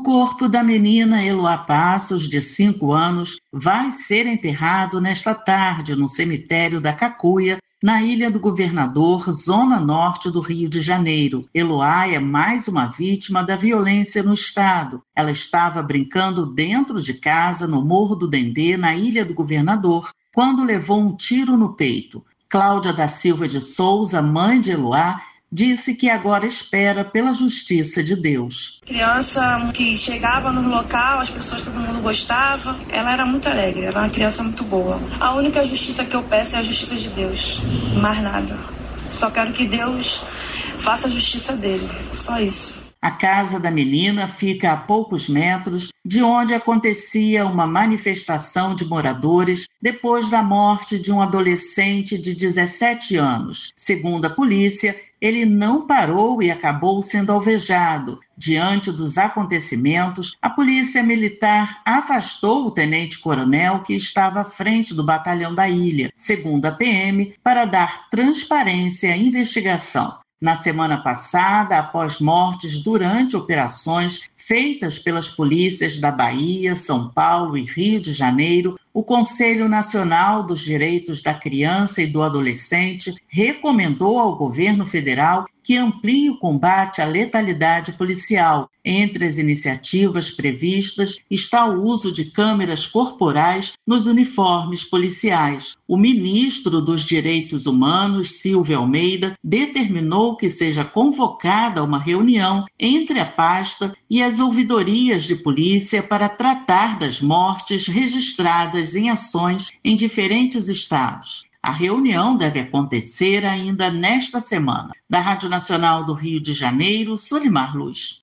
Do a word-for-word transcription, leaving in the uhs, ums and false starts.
O corpo da menina Eloá Passos, de cinco anos, vai ser enterrado nesta tarde no cemitério da Cacuia, na Ilha do Governador, zona norte do Rio de Janeiro. Eloá é mais uma vítima da violência no estado. Ela estava brincando dentro de casa, no Morro do Dendê, na Ilha do Governador, quando levou um tiro no peito. Cláudia da Silva de Souza, mãe de Eloá, disse que agora espera pela justiça de Deus. Criança que chegava no local, as pessoas, todo mundo gostava, ela era muito alegre, ela era uma criança muito boa. A única justiça que eu peço é a justiça de Deus, mais nada. Só quero que Deus faça a justiça dele, só isso. A casa da menina fica a poucos metros de onde acontecia uma manifestação de moradores depois da morte de um adolescente de dezessete anos. Segundo a polícia, ele não parou e acabou sendo alvejado. Diante dos acontecimentos, a polícia militar afastou o tenente-coronel que estava à frente do batalhão da ilha, segundo a P M, para dar transparência à investigação. Na semana passada, após mortes durante operações feitas pelas polícias da Bahia, São Paulo e Rio de Janeiro, o Conselho Nacional dos Direitos da Criança e do Adolescente recomendou ao governo federal que amplie o combate à letalidade policial. Entre as iniciativas previstas está o uso de câmeras corporais nos uniformes policiais. O ministro dos Direitos Humanos, Silvio Almeida, determinou que seja convocada uma reunião entre a pasta e as ouvidorias de polícia para tratar das mortes registradas em ações em diferentes estados. A reunião deve acontecer ainda nesta semana. Da Rádio Nacional do Rio de Janeiro, Solimar Luz.